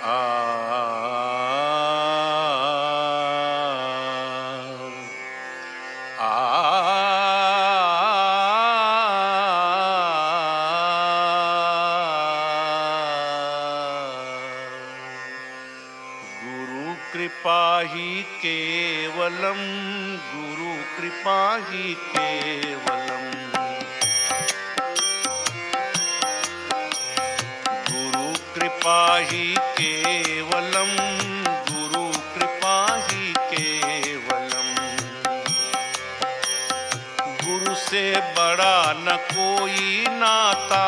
गुरु कृपा ही केवलम, गुरु कृपा ही केवलम, गुरु कृपा ही केवलम, गुरु कृपा ही केवलम। गुरु से बड़ा न कोई नाता,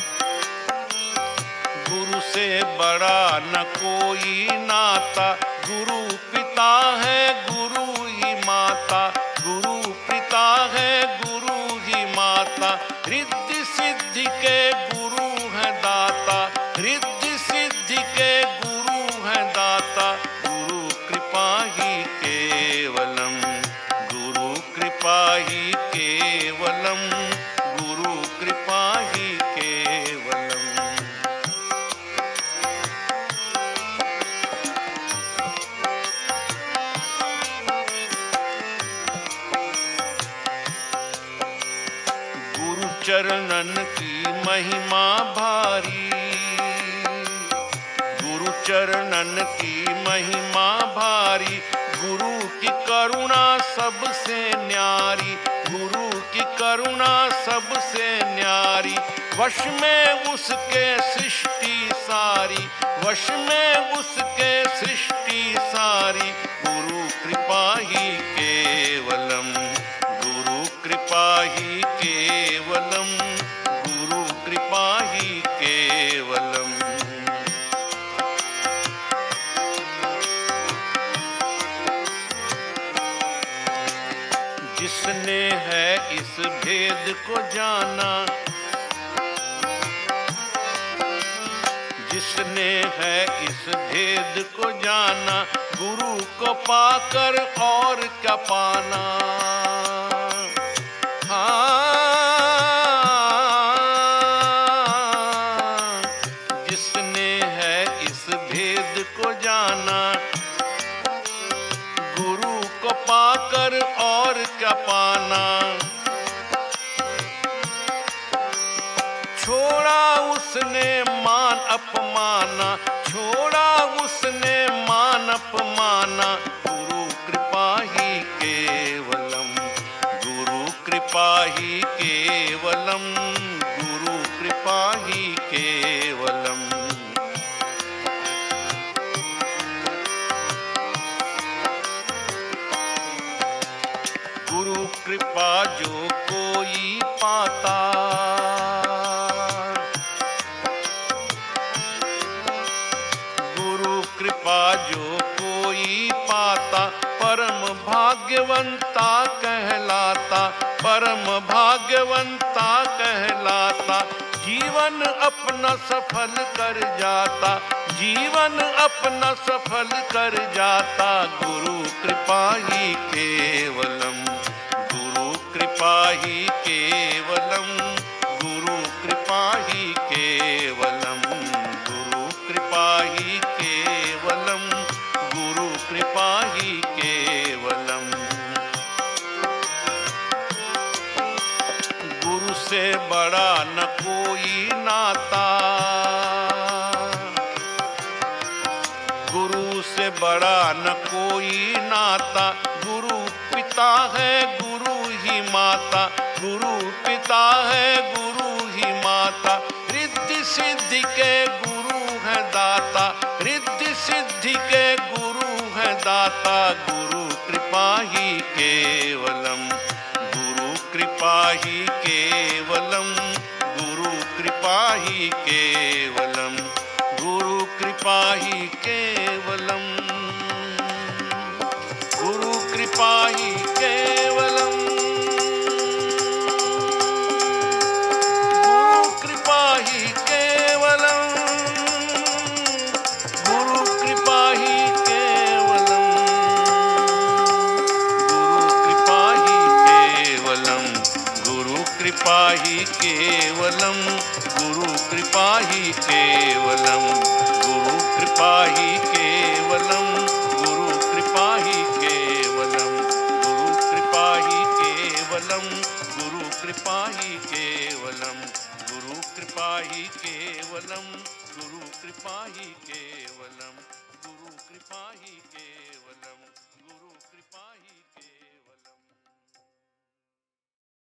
गुरु से बड़ा न कोई नाता। गुरु पिता है गुरु ही माता, गुरु पिता है गुरु ही माता। रिद्धि सिद्धि के गुरु है दाता, रिद्धि सिद्धि के गुरु है दाता। गुरु कृपा ही केवलम, गुरु कृपा ही केवलम, गुरु कृपा ही केवलम। गुरु चरणन की महिमा भारी, गुरु चरणन की महिमा भारी। गुरु की करुणा सबसे न्यारी, गुरु की करुणा सबसे न्यारी। वश में उसके सृष्टि सारी, वश में उसके सृष्टि सारी। गुरु कृपा ही केवलम, गुरु कृपा ही केवलम, गुरु कृपा ही केवलम। जिसने है इस भेद को जाना, जिसने है इस भेद को जाना। गुरु को पाकर और क्या पाना। जिसने है इस भेद को जाना, गुरु को पाकर और क्या पाना। छोड़ा उसने मान अपमाना, छोड़ा उसने मान अपमाना। गुरु कृपा ही केवलम, गुरु कृपा ही केवलम, गुरु कृपा ही केवलम। गुरु कृपा जो कोई पाता, गुरु कृपा जो कोई पाता। परम भाग्यवंता कहलाता, परम भाग्यवंता कहलाता। जीवन अपना सफल कर जाता, जीवन अपना सफल कर जाता। गुरु कृपा ही केवलम, गुरु कृपा ही केवलम, गुरु कृपा ही केवलम, गुरु कृपा ही केवलम, गुरु कृपा ही केवलम। गुरु से बड़ा न कोई नाता, गुरु से बड़ा न कोई नाता। गुरु पिता है गुरु ही माता, गुरु पिता है गुरु ही माता। रिद्धि सिद्धि के गुरु है दाता, रिद्धि सिद्धि के गुरु है दाता। गुरु कृपा ही केवलम, गुरु कृपा ही केवलम, गुरु कृपा ही केवलम, गुरु कृपा ही केवलम, गुरु कृपा ही केवलम, गुरु कृपा ही केवलम, गुरु कृपा ही केवलम, गुरु कृपा ही केवलम, गुरु कृपा ही केवलम, गुरु कृपा ही केवलम, गुरु कृपा कृपा ही केवलम, गुरु कृपा ही केवलम, गुरु कृपा ही केवलम, गुरु कृपा ही केवलम, गुरु कृपा ही केवलम, गुरु कृपा ही केवलम।